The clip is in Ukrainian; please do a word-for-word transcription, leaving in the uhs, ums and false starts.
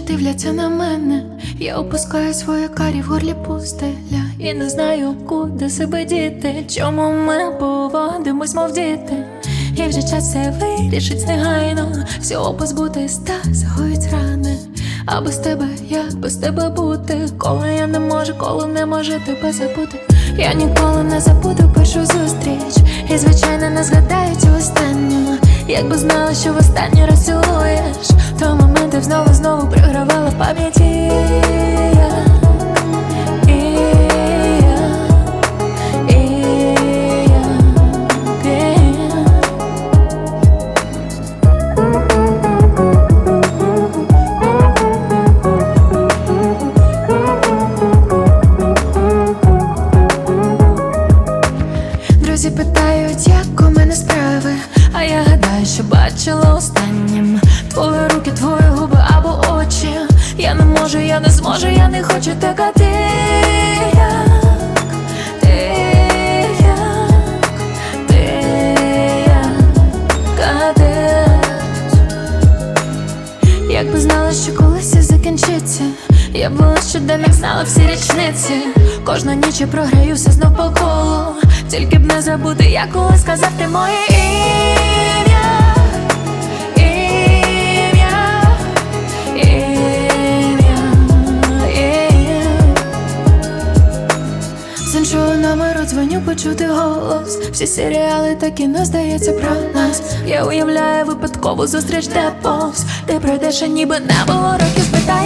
дивляться на мене. Я опускаю свої карі в горлі пустеля і не знаю, куди себе діти. Чому ми поводимось, мов діти? І вже час все вирішить негайно. Всього позбутись та загоїть рани. А без тебе, як без тебе бути? Коли я не можу, коли не можу тебе забути. Я ніколи не забуду першу зустріч. І звичайно не згадаю цю останню. Якби знала, що в останній раз цілуєш, то моменти знову, знову пригравала в пам'яті я. І я, і я, і я. Друзі питають, як у мене справи, а я гадаю, що бачила останнім твої руки, твої губи або очі. Я не можу, я не зможу, я не хочу так, а ти як, ти як, ти як кадець. Якби знала, що колись це закінчиться, я б була щоденник, знала всі річниці. Кожну ніч я програю все знов по колу. Тільки б не забути, я коли сказав ти моє ім'я. Ім'я, ім'я, ім'я. З іншого номеру дзвоню почути голос. Всі серіали та кіно здається про нас. Я уявляю випадкову зустріч, де повз ти пройдеш, а ніби не було років, питає